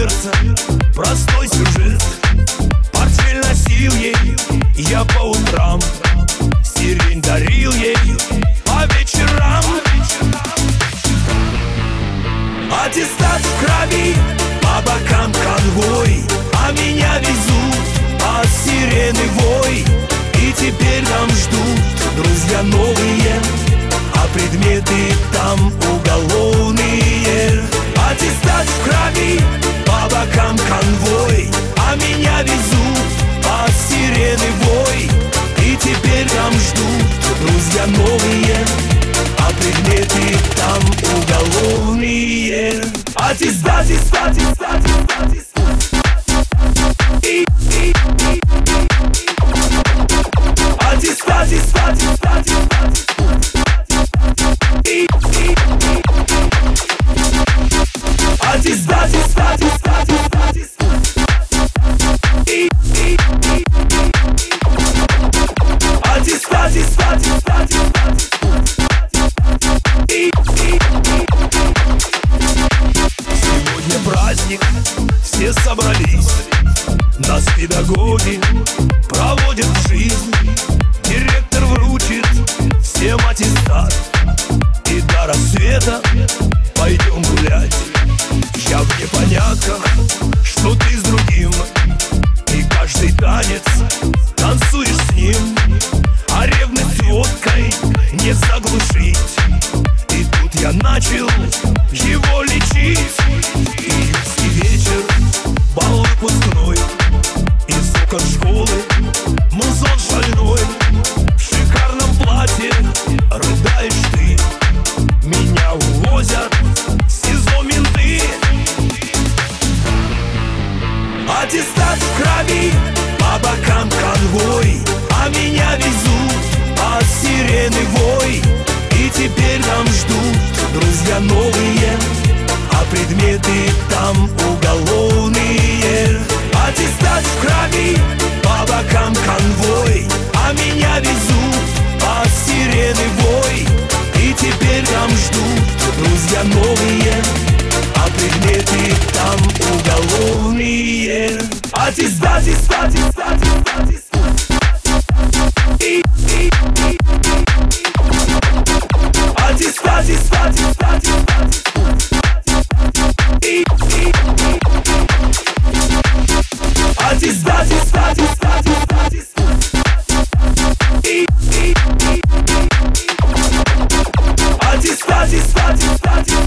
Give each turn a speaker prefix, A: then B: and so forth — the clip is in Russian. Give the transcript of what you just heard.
A: сердца простой сюжет. Портфель носил ей я по утрам, сирень дарил ей по вечерам. Аттестат в крови, по бокам конвой, а меня везут под сирены вой. И теперь там ждут друзья новые, а предметы там уголовные. Аттестат в крови, по бокам конвой, а меня везут под сирены вой. И теперь там ждут друзья новые, а предметы там уголовные. Аттестат, аттестат, аттестат, аттестат. Аттестат, аттестат, аттестат. Аттестат, аттестат, аттестат. Аттестат, аттестат, аттестат. Сегодня праздник, все собрались, нас педагоги проводят в жизнь. Директор вручит всем аттестат, и до рассвета пойдем гулять. Я в непонятках, что ты с другим, и каждый танец танцуешь с ним. А ревность водкой не заглушить, и тут я начал его лечить. Июльский вечер, бал выпускной, из окон школы музон шальной. В шикарном платье рыдаешь ты, меня увозят в СИЗО менты. Аттестат в крови, по бокам конвой, а меня везут под сирены вой. И теперь там ждут друзья новые, а предметы там уголовные. Аттестат в крови, по бокам конвой, а меня везут под сирены вой. И теперь там ждут друзья новые, а предметы там уголовные. Аттестат, аттестат, аттестат, аттестат. Аттестат, аттестат, аттестат. Аттестат, аттестат, аттестат. Аттестат, аттестат, аттестат.